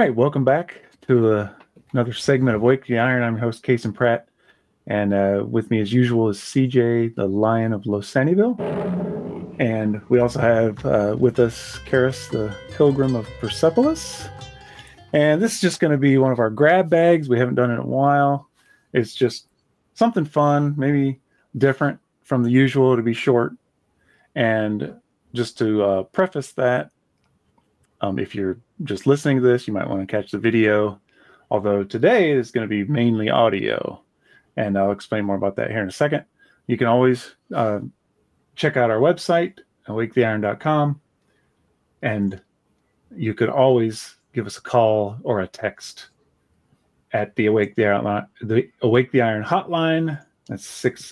right, welcome back to another segment of Wake the Iron. I'm your host, Kason Pratt, and with me as usual is CJ, the Lion of Losaniville. And we also have with us Karis, the Pilgrim of Persepolis. And this is just going to be one of our grab bags. We haven't done it in a while. It's just something fun, maybe different from the usual, to be short. And just to preface that, if you're just listening to this, you might want to catch the video. Although today is going to be mainly audio. And I'll explain more about that here in a second. You can always check out our website, awaketheiron.com. And you could always give us a call or a text at the Awake the Iron hotline. That's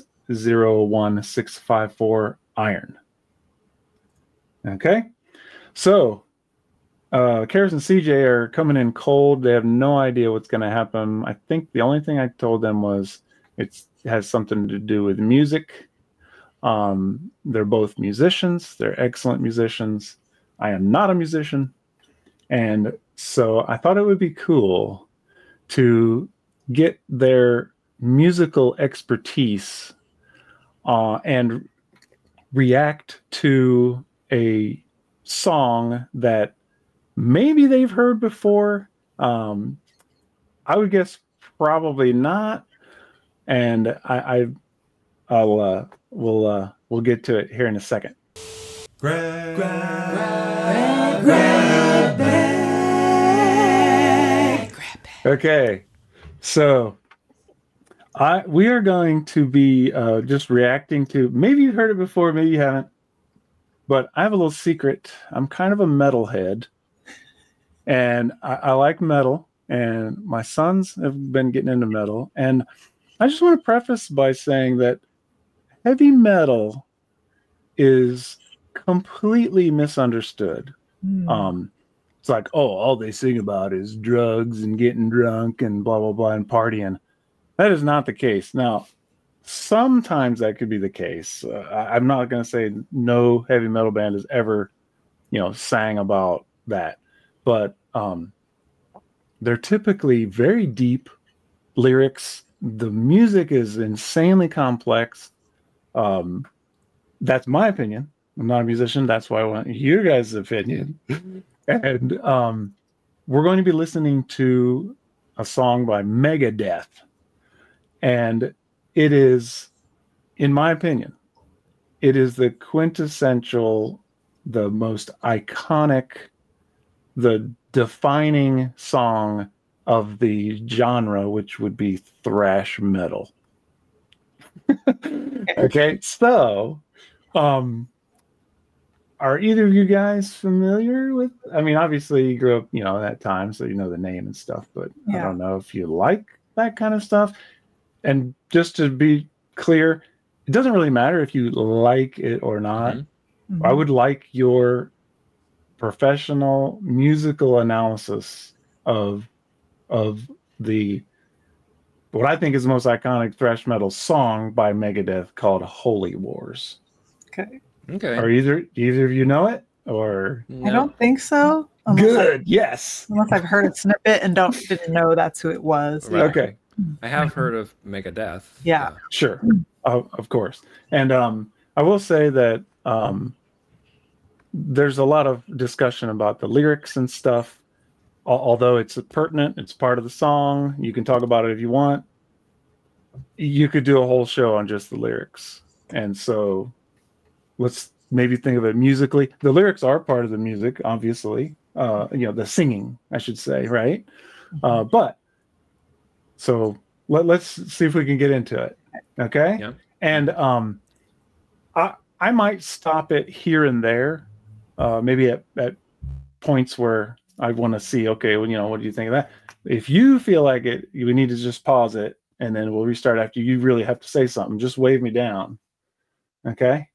601-654-IRON. Okay? So, Karis and CJ are coming in cold. They have no idea what's going to happen. I think the only thing I told them was it has something to do with music. They're both musicians. They're excellent musicians. I am not a musician. And so I thought it would be cool to get their musical expertise and react to a song that maybe they've heard before. I would guess probably not. And we'll get to it here in a second. Grab bag. Okay, so we are going to be just reacting to. Maybe you've heard it before, maybe you haven't. But I have a little secret. I'm kind of a metalhead. And I like metal, and my sons have been getting into metal. And I just want to preface by saying that heavy metal is completely misunderstood. It's like, oh, all they sing about is drugs and getting drunk and blah, blah, blah, and partying. That is not the case. Now, sometimes that could be the case. I'm not going to say no heavy metal band has ever, sang about that. But they're typically very deep lyrics. The music is insanely complex. That's my opinion. I'm not a musician. That's why I want your guys' opinion. And we're going to be listening to a song by Megadeth. And it is, in my opinion, it is the quintessential, the most iconic, the defining song of the genre, which would be thrash metal. Okay, so are either of you guys familiar with? I mean, obviously you grew up, at that time, so you know the name and stuff. But yeah. I don't know if you like that kind of stuff. And just to be clear, it doesn't really matter if you like it or not. Mm-hmm. I would like your professional musical analysis of the what I think is the most iconic thrash metal song by Megadeth called Holy Wars. Okay. Are either of you know it or? I don't think so. Good. Yes. Unless I've heard a snippet and didn't know that's who it was. Right. Okay. I have heard of Megadeth. Yeah. Sure. Of course. And I will say that there's a lot of discussion about the lyrics and stuff. Although it's pertinent, it's part of the song. You can talk about it if you want. You could do a whole show on just the lyrics. And so let's maybe think of it musically. The lyrics are part of the music, obviously. The singing, I should say, right? But so let's see if we can get into it. Okay? Yeah. And I might stop it here and there, maybe at points where I want to see, okay, well, what do you think of that? If you feel like it, we need to just pause it, and then we'll restart after you really have to say something. Just wave me down. Okay?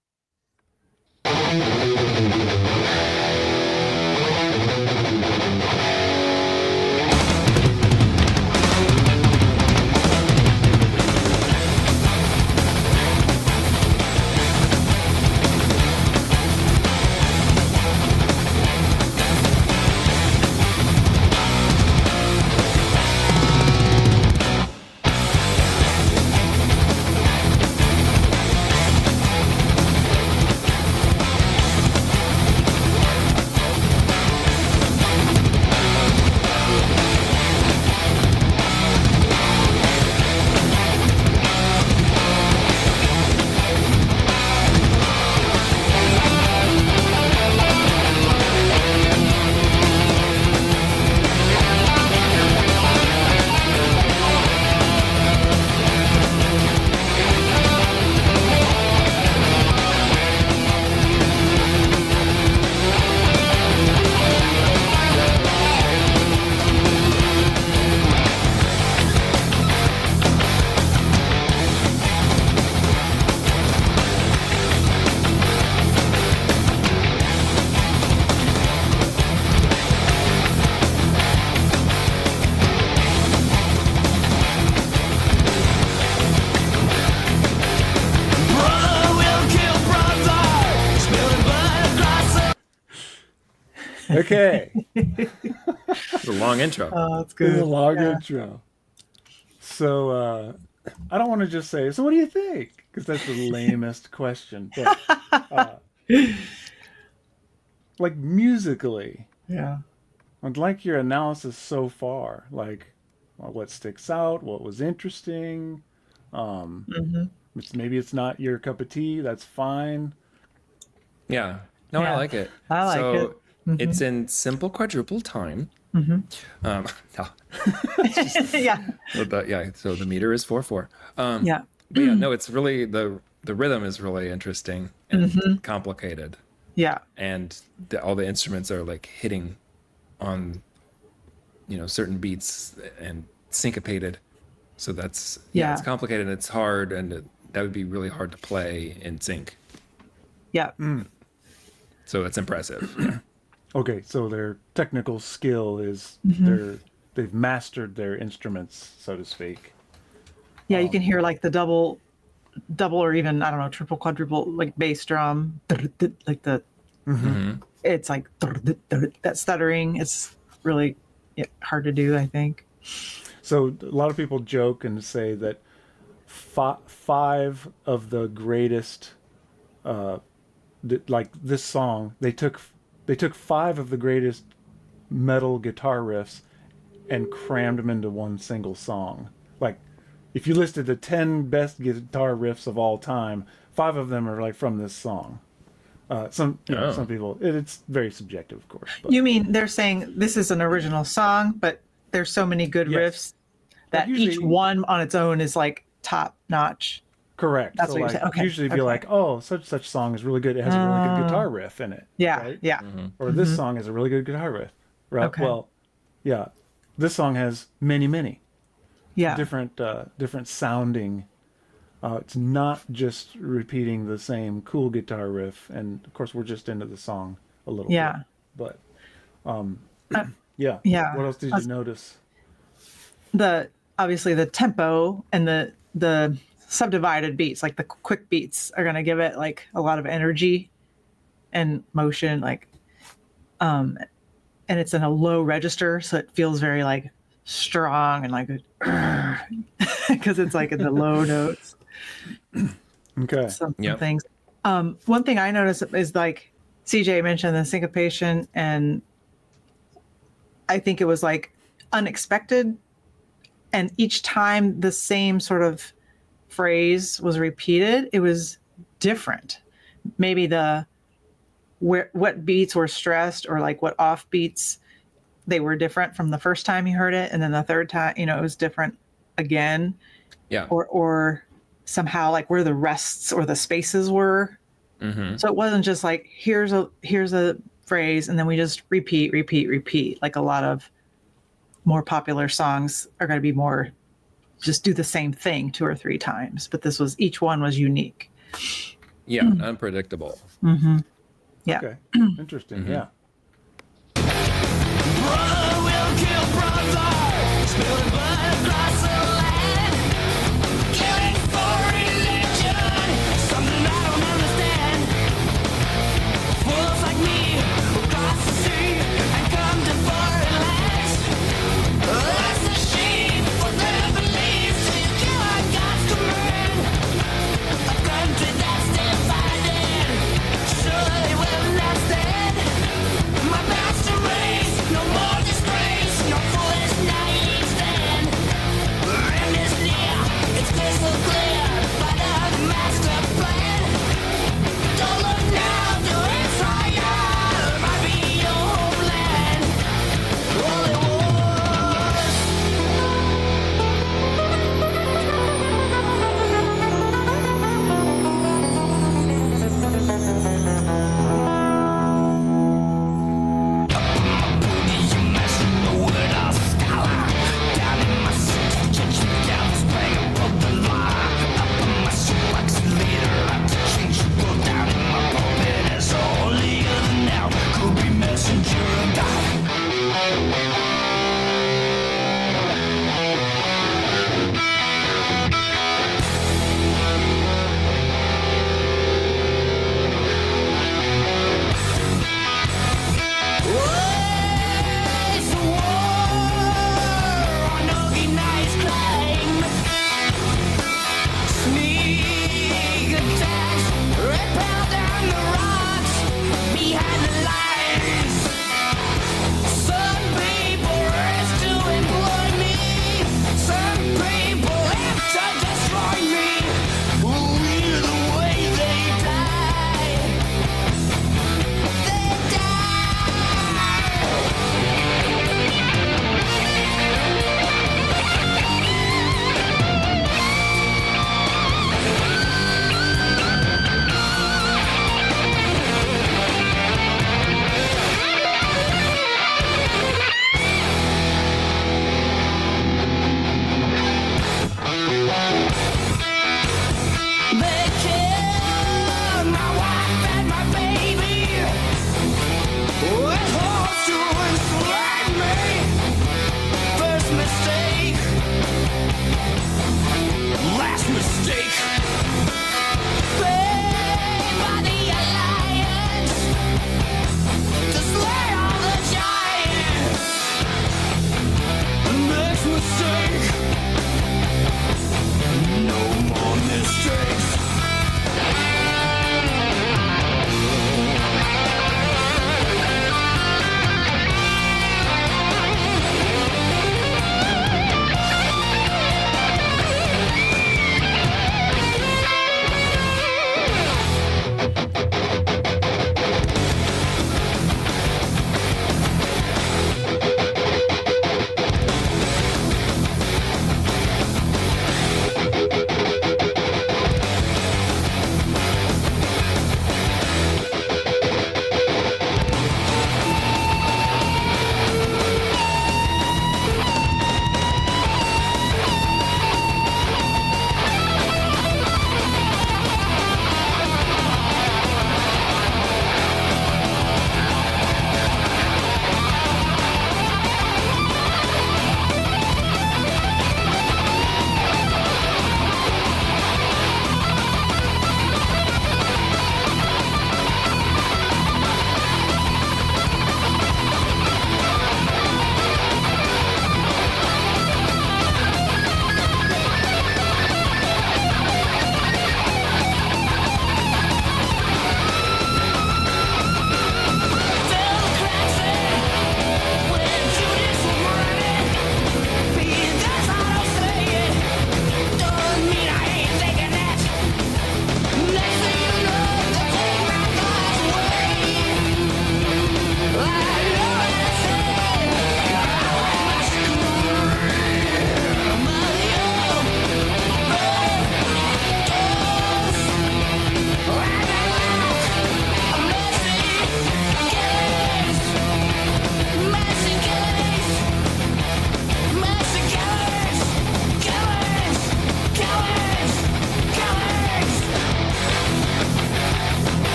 Okay. It's a long intro. Oh, that's It's good. a long Yeah. intro. So I don't want to just say, so what do you think? Because that's the lamest question. But like musically, Yeah. I'd like your analysis so far. Like what sticks out, what was interesting. Hmm. Maybe it's not your cup of tea. That's fine. Yeah. No, I Yeah. like it. I like so it. Mhm. it's in simple quadruple time. Mhm. No. Yeah. But yeah, so the meter is 4/4. Yeah. But yeah, no, it's really the rhythm is really interesting and complicated, Yeah. and all the instruments are like hitting on, certain beats and syncopated. So that's Yeah. it's complicated. And it's hard, and that would be really hard to play in sync. Yeah. So it's impressive. Yeah. Okay, so their technical skill is they've mastered their instruments, so to speak. Yeah. You can hear like the double or even, I don't know, triple, quadruple, like bass drum, like the, it's like that stuttering. It's really hard to do, I think. So a lot of people joke and say that five of the greatest, like this song, they took five of the greatest metal guitar riffs and crammed them into one single song. Like, if you listed the 10 best guitar riffs of all time, 5 of them are like from this song. Some people, it's very subjective, of course. But. You mean they're saying this is an original song, but there's so many good Yes. riffs that usually- each one on its own is like top notch. Correct. That's so what you're like, saying. Okay, usually be okay. like, oh, such song is really good. It has a really good guitar riff in it. Yeah. Right? Yeah. Or this song has a really good guitar riff. Right. Okay. Well, yeah. This song has many Yeah. different sounding. It's not just repeating the same cool guitar riff, and of course we're just into the song a little Yeah. bit. But yeah. yeah. What else did you notice? Obviously the tempo and the subdivided beats, like the quick beats, are going to give it like a lot of energy and motion, like and it's in a low register, so it feels very like strong and like because it's like in the low notes. Okay. Some Yep. things. One thing I noticed is like CJ mentioned the syncopation, and I think it was like unexpected, and each time the same sort of phrase was repeated, it was different. Maybe what beats were stressed, or like what off beats they were different from the first time you heard it, and then the third time, it was different again. Yeah. Or somehow like where the rests or the spaces were. So it wasn't just like here's a phrase and then we just repeat. Like a lot of more popular songs are going to be more just do the same thing 2 or 3 times, but each one was unique. Yeah. Unpredictable. Yeah. Okay. Interesting. Yeah. Brother will kill brother, spilling blood across the land. Killing for religion, something I don't understand. Fools like me who cross the sea and come to foreign lands. Lost the sheep for their beliefs, so you kill on God's command. A country that's divided, surely will not stand. My master race, no more disgrace, no foolish naive stand.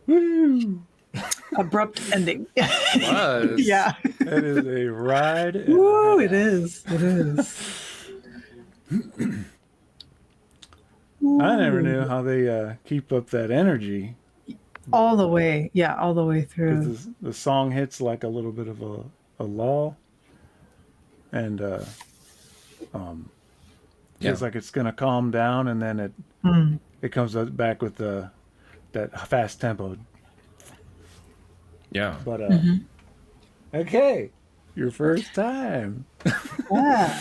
Woo! Abrupt ending. Was. Yeah. That is a ride. and a Woo, half. it is. It is. I never knew how they keep up that energy. All the way. Yeah, all the way through. Because the song hits like a little bit of a lull. And feels like it's going to calm down. And then it comes back with that fast tempo. Yeah. But, okay. Your first time. Yeah.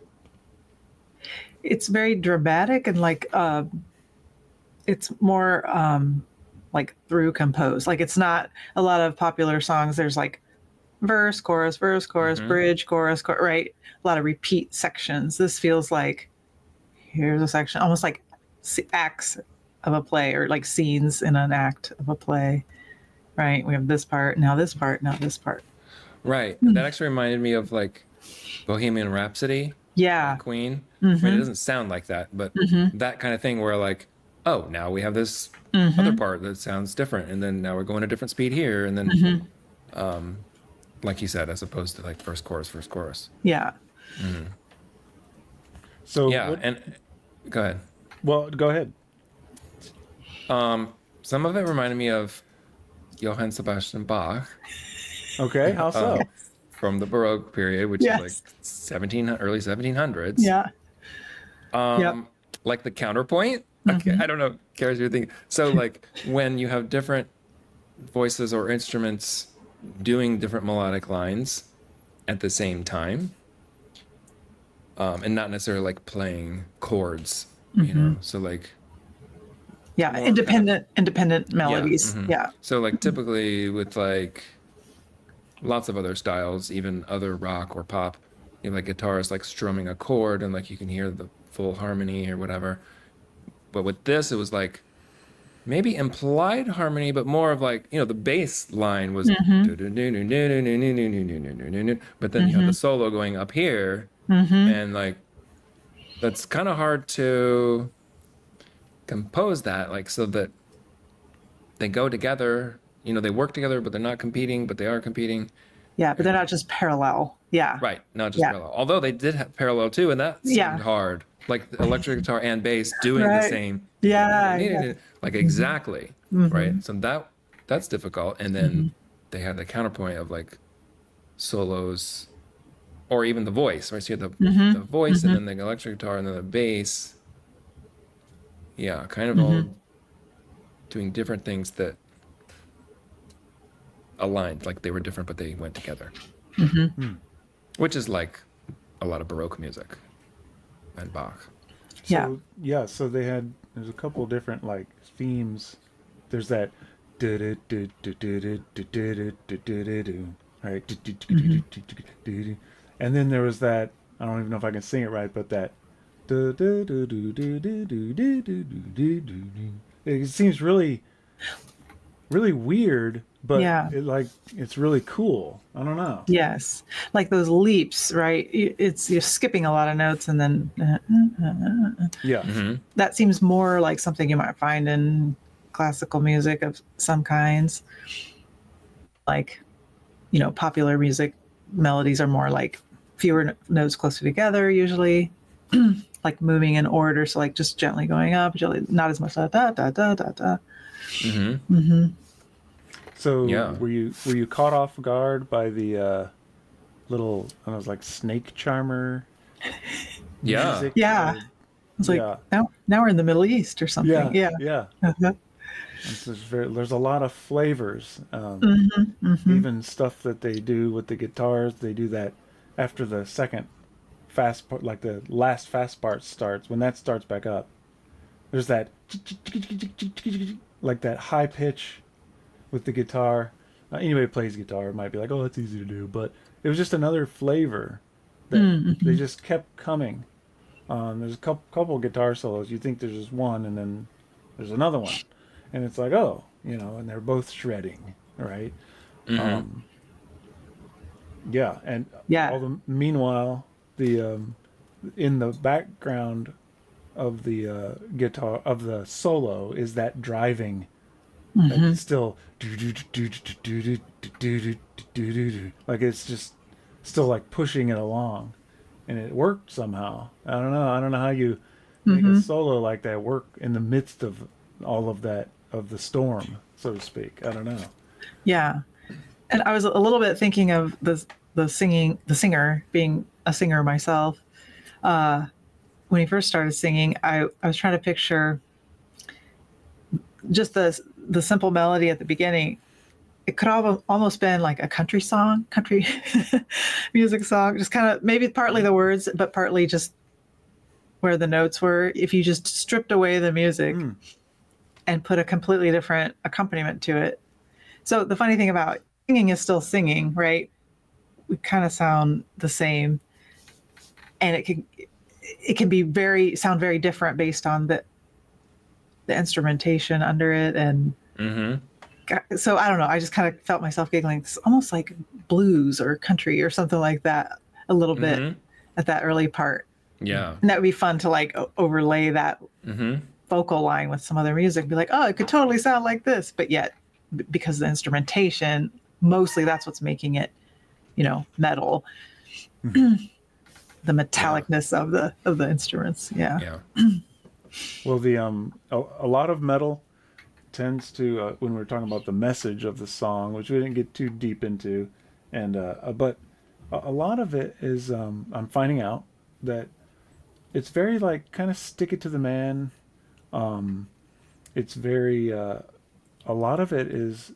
It's very dramatic and like it's more like through composed. Like it's not a lot of popular songs. There's like verse, chorus, bridge, chorus, right? A lot of repeat sections. This feels like here's a section, almost like acts of a play or like scenes in an act of a play, right? We have this part, now this part, now this part. Right. That actually reminded me of like Bohemian Rhapsody. Yeah. Queen. I mean, it doesn't sound like that, but that kind of thing where like, oh, now we have this other part that sounds different, and then now we're going a different speed here, and then, like you said, as opposed to like first chorus. Yeah. So Yeah, and go ahead. well, go ahead. Some of it reminded me of Johann Sebastian Bach Okay, how so? from the Baroque period, which Yes. is like early 1700s. Yeah. Yep. Like the counterpoint. Okay, I don't know, Kara's your thing. So like when you have different voices or instruments doing different melodic lines at the same time, and not necessarily like playing chords, you know. So like Yeah. more Independent melodies. Yeah. so like typically with like lots of other styles, even other rock or pop, you know, like guitarists like strumming a chord and like you can hear the full harmony or whatever. But with this, it was like maybe implied harmony, but more of like, you know, the bass line was, but then you have the solo going up here, and like that's kind of hard to compose that, like so that they go together. You know, they work together, but they're not competing, but they are competing. Yeah. But they're not just parallel. Yeah. Right, not just Yeah. parallel. Although they did have parallel too, and that seemed Yeah. hard. Like the electric guitar and bass doing the Right. same. Yeah. Like exactly. Right. So that's difficult. And then they had the counterpoint of like solos or even the voice, right? So you have the voice and then the electric guitar and then the bass. Yeah, kind of all doing different things that aligned, like they were different, but they went together. Which is like a lot of Baroque music and Bach. Yeah. So, yeah, so there's a couple different like themes. There's that right, and then there was that, I don't even know if I can sing it right, but that it seems really weird, but Yeah. it's really cool. I don't know. Yes. Like those leaps, right? It's you're skipping a lot of notes and then Yeah. that seems more like something you might find in classical music of some kinds. Like, you know, popular music melodies are more like fewer notes closer together usually. Like moving in order, so like just gently going up, gently, not as much da da da da da da. So Yeah. were you caught off guard by the little, I was like snake charmer Yeah. music? Yeah. It's like Yeah. now we're in the Middle East or something. Yeah. Yeah. Yeah. Uh-huh. There's a lot of flavors. Even stuff that they do with the guitars, they do that after the second fast part, like the last fast part starts. When that starts back up, there's that like that high pitch with the guitar. Anybody who plays guitar might be like, "Oh, that's easy to do," but it was just another flavor that they just kept coming. There's a couple guitar solos. You think there's just one, and then there's another one, and it's like, oh, you know, and they're both shredding, right? Yeah, and Yeah. meanwhile, the in the background of the guitar of the solo is that driving Like it's still like it's just still like pushing it along, and it worked somehow. I don't know. I don't know how you make a solo like that work in the midst of all of that, of the storm, so to speak. I don't know. Yeah. And I was a little bit thinking of the singer, being a singer myself. When he first started singing, I was trying to picture just the simple melody at the beginning. It could almost been like a country song, country music song, just kind of maybe partly the words, but partly just where the notes were. If you just stripped away the music and put a completely different accompaniment to it. So the funny thing about singing is still singing, right? We kind of sound the same, and it can be sound very different based on the instrumentation under it. And so I don't know, I just kind of felt myself giggling. It's almost like blues or country or something like that a little bit at that early part. Yeah. And that would be fun to like overlay that vocal line with some other music, be like, oh, it could totally sound like this, but yet because the instrumentation, mostly that's what's making it, metal. The metallicness of the instruments. Yeah. Well, the a lot of metal tends to when we're talking about the message of the song, which we didn't get too deep into, and but a lot of it is I'm finding out that it's very like kind of stick it to the man. It's very a lot of it is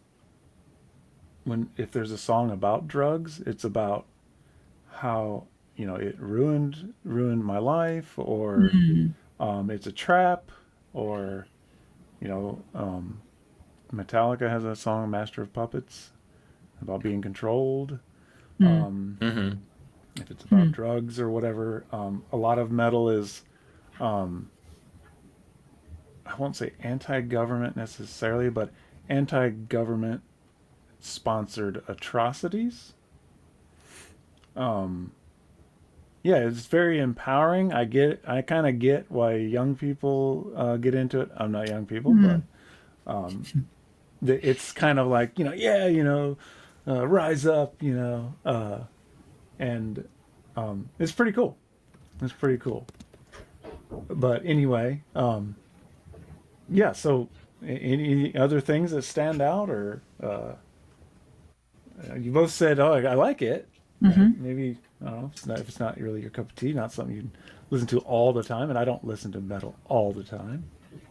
if there's a song about drugs, it's about how it ruined my life, or it's a trap, or Metallica has a song, Master of Puppets, about being controlled. If it's about drugs or whatever, a lot of metal is I won't say anti-government necessarily, but anti-government sponsored atrocities. Yeah, it's very empowering. I kind of get why young people get into it. I'm not young people, but it's kind of like, rise up, and it's pretty cool. It's pretty cool. But anyway, yeah, so any other things that stand out, or you both said, oh, I like it. Maybe, I don't know, if it's not really your cup of tea, not something you listen to all the time, and I don't listen to metal all the time.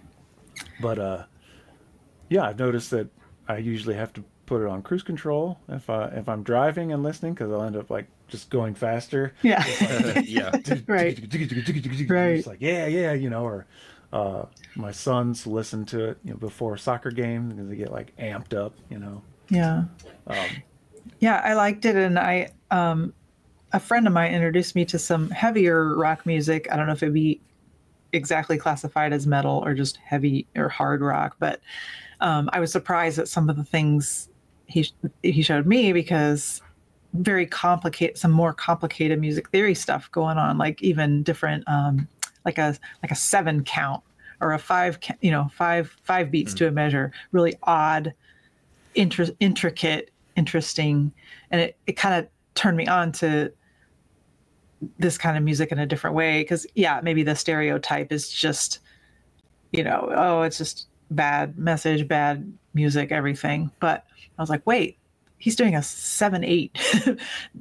But yeah, I've noticed that I usually have to put it on cruise control if I'm driving and listening, because I'll end up like just going faster. Yeah. Yeah. Right. It's like or my sons listen to it before a soccer game because they get like amped up. Yeah. Yeah, I liked it, and I a friend of mine introduced me to some heavier rock music. I don't know if it'd be exactly classified as metal or just heavy or hard rock, but I was surprised at some of the things he showed me, because some more complicated music theory stuff going on, like even different like a 7 count or a 5 five beats to a measure, really odd, intricate, interesting, and it kind of turned me on to this kind of music in a different way, because maybe the stereotype is just it's just bad message, bad music, everything, but I was like, wait, he's doing a 7/8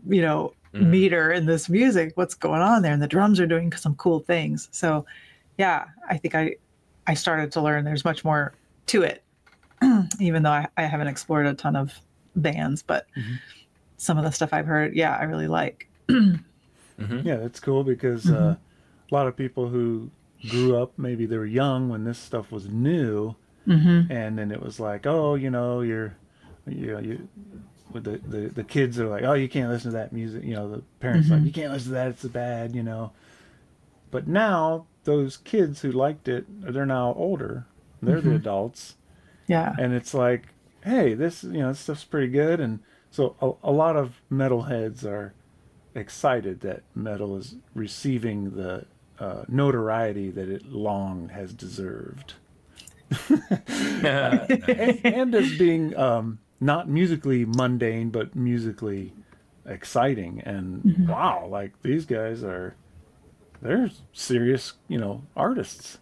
meter in this music, what's going on there, and the drums are doing some cool things. So I think I started to learn there's much more to it, even though I haven't explored a ton of bands, but some of the stuff I've heard, I really like. Yeah, that's cool, because a lot of people who grew up, maybe they were young when this stuff was new, and then it was like, oh, you're with the kids are like, oh, you can't listen to that music, the parents like, you can't listen to that, it's bad, but now those kids who liked it, they're now older, they're the adults, and it's like, hey, this this stuff's pretty good. And so a lot of metalheads are excited that metal is receiving the notoriety that it long has deserved. and as being not musically mundane, but musically exciting. And wow, like these guys they're serious, artists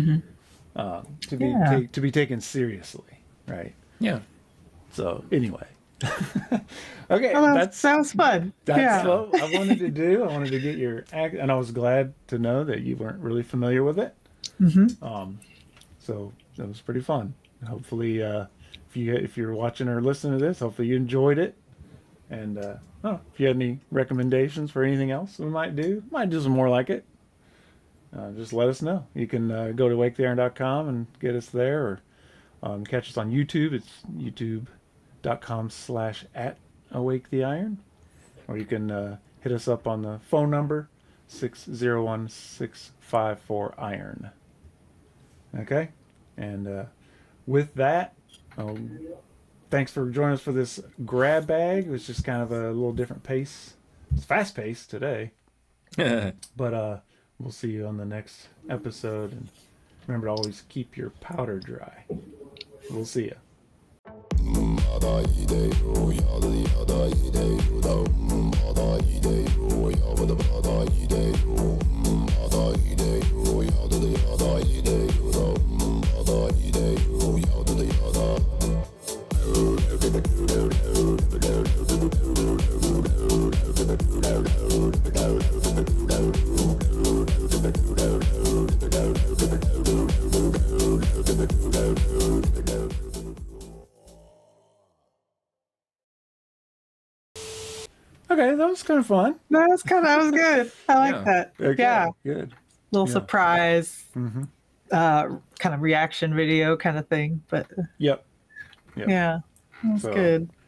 to be taken seriously, right? Yeah. So anyway, okay, Well, that sounds fun. that's what I wanted to do. I wanted to get your act, and I was glad to know that you weren't really familiar with it. So that was pretty fun. Hopefully, if you're watching or listening to this, hopefully you enjoyed it. And if you had any recommendations for anything else we might do some more like it. Just let us know. You can go to waketheIron.com and get us there, or catch us on YouTube. It's youtube.com/@awaketheiron. Or you can hit us up on the phone number 601-654-IRON. Okay? And with that, thanks for joining us for this grab bag. It was just kind of a little different pace. It's fast paced today. But we'll see you on the next episode. And remember to always keep your powder dry. We'll see you. Okay, that was kind of fun. That was good. I like Yeah. that. Okay, Yeah. good. Little Yeah. surprise, kind of reaction video kind of thing. But Yep. yeah, that was So- good.